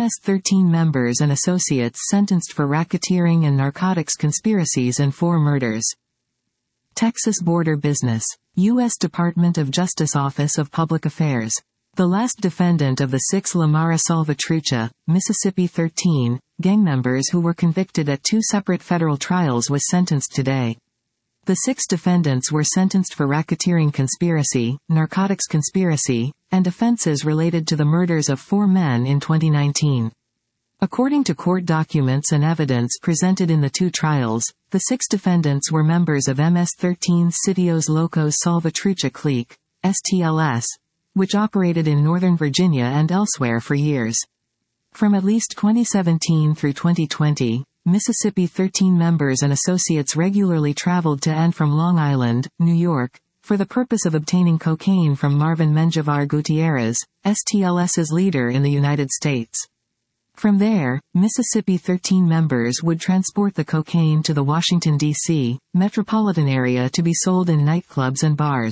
MS-13 members and associates sentenced for racketeering and narcotics conspiracies and 4 murders. Texas Border Business. U.S. Department of Justice Office of Public Affairs. The last defendant of the 6 La Mara Salvatrucha, Mississippi 13, gang members who were convicted at 2 separate federal trials was sentenced today. The 6 defendants were sentenced for racketeering conspiracy, narcotics conspiracy, and offenses related to the murders of 4 men in 2019. According to court documents and evidence presented in the 2 trials, the 6 defendants were members of MS-13 Sitios Locos Salvatrucha clique, STLS, which operated in Northern Virginia and elsewhere for years. From at least 2017 through 2020, Mississippi 13 members and associates regularly traveled to and from Long Island, New York, for the purpose of obtaining cocaine from Marvin Menjivar Gutierrez, STLS's leader in the United States. From there, Mississippi 13 members would transport the cocaine to the Washington, D.C. metropolitan area to be sold in nightclubs and bars.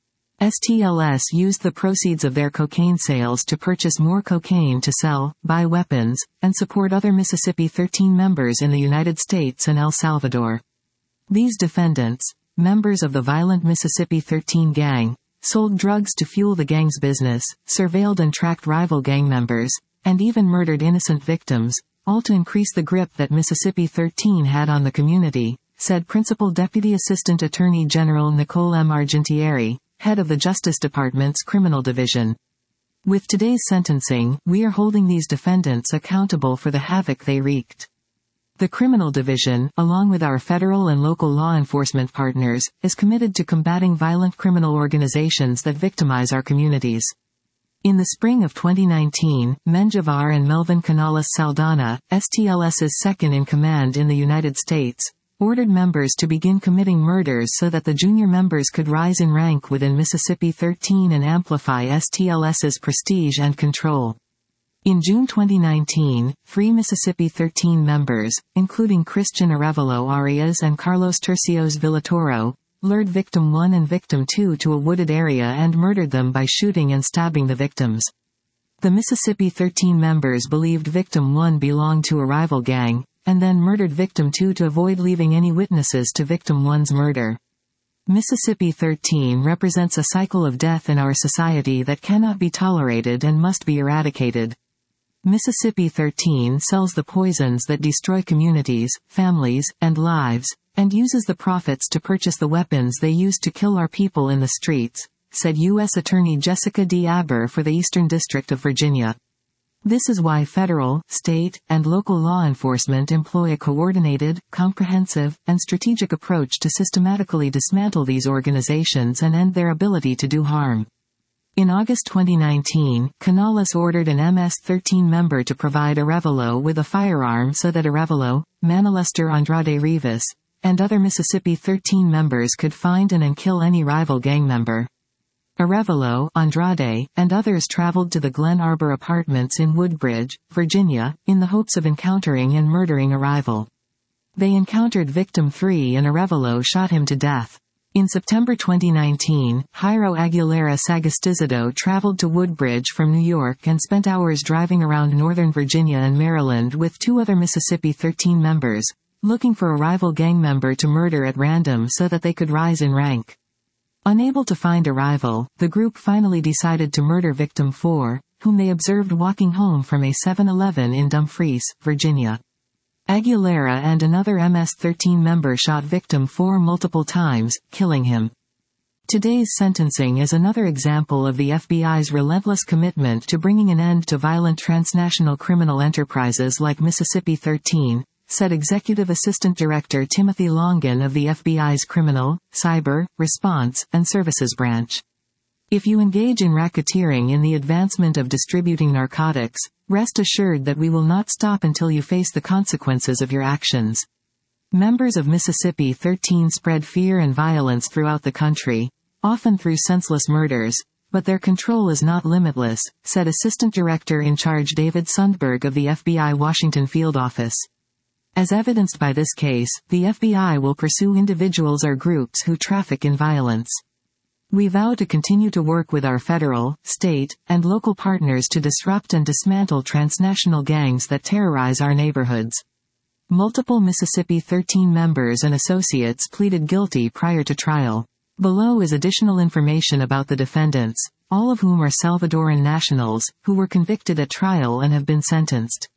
STLS used the proceeds of their cocaine sales to purchase more cocaine to sell, buy weapons, and support other Mississippi 13 members in the United States and El Salvador. These defendants, members of the violent Mississippi 13 gang, sold drugs to fuel the gang's business, surveilled and tracked rival gang members, and even murdered innocent victims, all to increase the grip that Mississippi 13 had on the community, said Principal Deputy Assistant Attorney General Nicole M. Argentieri, head of the Justice Department's Criminal Division. With today's sentencing, we are holding these defendants accountable for the havoc they wreaked. The Criminal Division, along with our federal and local law enforcement partners, is committed to combating violent criminal organizations that victimize our communities. In the spring of 2019, Menjivar and Melvin Canales Saldana, STLS's second-in-command in the United States, ordered members to begin committing murders so that the junior members could rise in rank within Mississippi 13 and amplify STLS's prestige and control. In June 2019, 3 Mississippi 13 members, including Christian Arevalo Arias and Carlos Tercios Villatoro, lured Victim 1 and Victim 2 to a wooded area and murdered them by shooting and stabbing the victims. The Mississippi 13 members believed Victim 1 belonged to a rival gang, and then murdered Victim 2 to avoid leaving any witnesses to Victim 1's murder. Mississippi 13 represents a cycle of death in our society that cannot be tolerated and must be eradicated. Mississippi 13 sells the poisons that destroy communities, families, and lives, and uses the profits to purchase the weapons they use to kill our people in the streets, said U.S. Attorney Jessica D. Aber for the Eastern District of Virginia. This is why federal, state, and local law enforcement employ a coordinated, comprehensive, and strategic approach to systematically dismantle these organizations and end their ability to do harm. In August 2019, Canales ordered an MS-13 member to provide Arevalo with a firearm so that Arevalo, Manolester Andrade Rivas, and other Mississippi 13 members could find and kill any rival gang member. Arevalo, Andrade, and others traveled to the Glen Arbor Apartments in Woodbridge, Virginia, in the hopes of encountering and murdering a rival. They encountered Victim 3 and Arevalo shot him to death. In September 2019, Jairo Aguilera Sagastizado traveled to Woodbridge from New York and spent hours driving around Northern Virginia and Maryland with 2 other Mississippi 13 members, looking for a rival gang member to murder at random so that they could rise in rank. Unable to find a rival, the group finally decided to murder Victim 4, whom they observed walking home from a 7-Eleven in Dumfries, Virginia. Aguilera and another MS-13 member shot Victim 4 multiple times, killing him. Today's sentencing is another example of the FBI's relentless commitment to bringing an end to violent transnational criminal enterprises like Mississippi 13, said Executive Assistant Director Timothy Longan of the FBI's Criminal, Cyber, Response, and Services Branch. If you engage in racketeering in the advancement of distributing narcotics, rest assured that we will not stop until you face the consequences of your actions. Members of Mississippi 13 spread fear and violence throughout the country, often through senseless murders, but their control is not limitless, said Assistant Director in Charge David Sundberg of the FBI Washington Field Office. As evidenced by this case, the FBI will pursue individuals or groups who traffic in violence. We vow to continue to work with our federal, state, and local partners to disrupt and dismantle transnational gangs that terrorize our neighborhoods. Multiple Mississippi 13 members and associates pleaded guilty prior to trial. Below is additional information about the defendants, all of whom are Salvadoran nationals, who were convicted at trial and have been sentenced.